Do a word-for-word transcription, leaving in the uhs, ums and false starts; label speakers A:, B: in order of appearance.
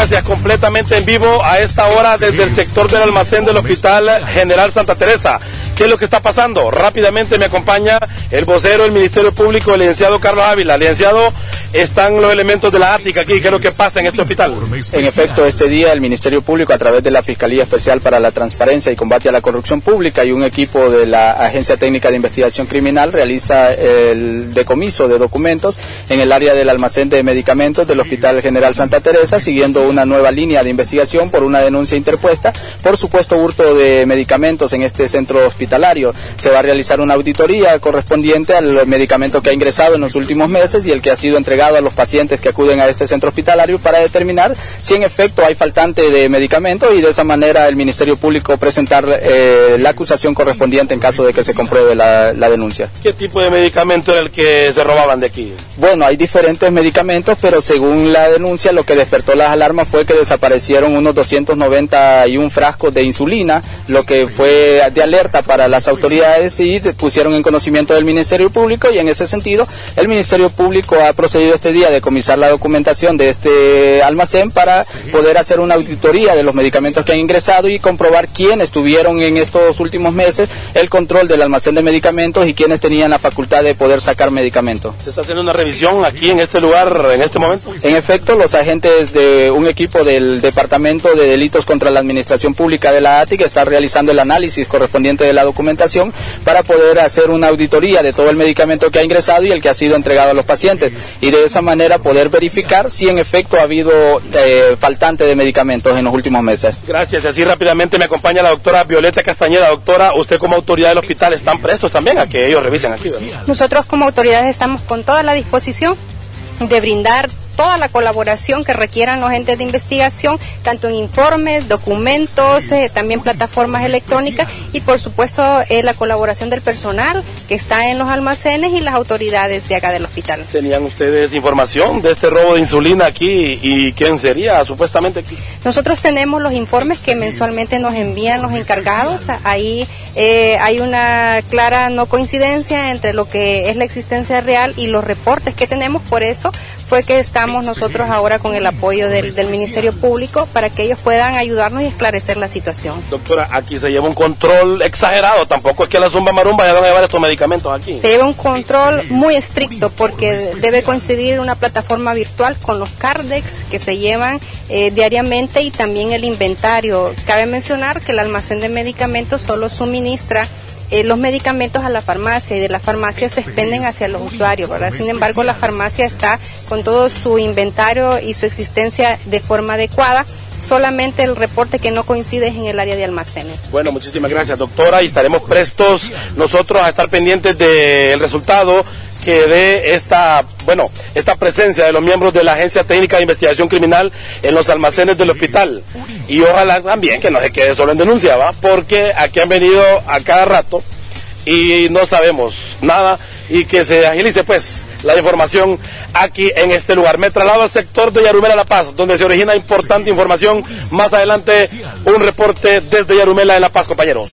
A: Gracias, completamente en vivo a esta hora desde el sector del almacén del Hospital General Santa Teresa. ¿Qué es lo que está pasando? Rápidamente me acompaña el vocero del Ministerio Público, el licenciado Carlos Ávila. Licenciado, están los elementos de la ATIC aquí. ¿Qué es lo que pasa en este hospital?
B: En efecto, este día el Ministerio Público, a través de la Fiscalía Especial para la Transparencia y Combate a la Corrupción Pública y un equipo de la Agencia Técnica de Investigación Criminal, realiza el decomiso de documentos en el área del almacén de medicamentos del Hospital General Santa Teresa, siguiendo una nueva línea de investigación por una denuncia interpuesta por supuesto hurto de medicamentos en este centro hospitalario. Se va a realizar una auditoría correspondiente al medicamento que ha ingresado en los últimos meses y el que ha sido entregado a los pacientes que acuden a este centro hospitalario para determinar si en efecto hay faltante de medicamento y de esa manera el Ministerio Público presentar eh, la acusación correspondiente en caso de que se compruebe la, la denuncia.
A: ¿Qué tipo de medicamento era el que se robaban de aquí?
B: Bueno, hay diferentes medicamentos, pero según la denuncia lo que despertó las alarmas fue que desaparecieron unos doscientos noventa y uno frascos de insulina, lo que fue de alerta para las autoridades y pusieron en conocimiento del Ministerio Público, y en ese sentido el Ministerio Público ha procedido este día a decomisar la documentación de este almacén para poder hacer una auditoría de los medicamentos que han ingresado y comprobar quiénes tuvieron en estos últimos meses el control del almacén de medicamentos y quiénes tenían la facultad de poder sacar medicamentos.
A: ¿Se está haciendo una revisión aquí en este lugar, en este momento?
B: En efecto, los agentes de un equipo del Departamento de Delitos contra la Administración Pública de la ATIC está realizando el análisis correspondiente de la documentación para poder hacer una auditoría de todo el medicamento que ha ingresado y el que ha sido entregado a los pacientes, y de esa manera poder verificar si en efecto ha habido eh, faltante de medicamentos en los últimos meses.
A: Gracias, y así rápidamente me acompaña la doctora Violeta Castañeda. Doctora, usted como autoridad del hospital están prestos también a que ellos revisen aquí, ¿verdad?
C: Nosotros como autoridades estamos con toda la disposición de brindar toda la colaboración que requieran los entes de investigación, tanto en informes, documentos, eh, también plataformas electrónicas y por supuesto eh, la colaboración del personal que está en los almacenes y las autoridades de acá del hospital.
A: ¿Tenían ustedes información de este robo de insulina aquí y quién sería supuestamente aquí?
C: Nosotros tenemos los informes que mensualmente nos envían los encargados. Ahí eh, hay una clara no coincidencia entre lo que es la existencia real y los reportes que tenemos, por eso fue que estamos nosotros ahora con el apoyo del, del Ministerio Público para que ellos puedan ayudarnos y esclarecer la situación.
A: Doctora, aquí se lleva un control exagerado, tampoco es que la zumba marumba ya van a llevar estos medicamentos aquí.
C: Se lleva un control muy estricto porque debe coincidir una plataforma virtual con los CARDEX que se llevan eh, diariamente y también el inventario. Cabe mencionar que el almacén de medicamentos solo suministra Eh, los medicamentos a la farmacia y de la farmacia se expenden hacia los usuarios, ¿verdad? Sin embargo, la farmacia está con todo su inventario y su existencia de forma adecuada. Solamente el reporte que no coincide es en el área de almacenes.
A: Bueno, muchísimas gracias, doctora, y estaremos prestos nosotros a estar pendientes del resultado que dé esta, bueno, esta presencia de los miembros de la Agencia Técnica de Investigación Criminal en los almacenes del hospital. Y ojalá también que no se quede solo en denuncia, ¿va? Porque aquí han venido a cada rato y no sabemos nada, y que se agilice pues la información aquí en este lugar. Me traslado al sector de Yarumela, La Paz, donde se origina importante información. Más adelante un reporte desde Yarumela en La Paz, compañeros.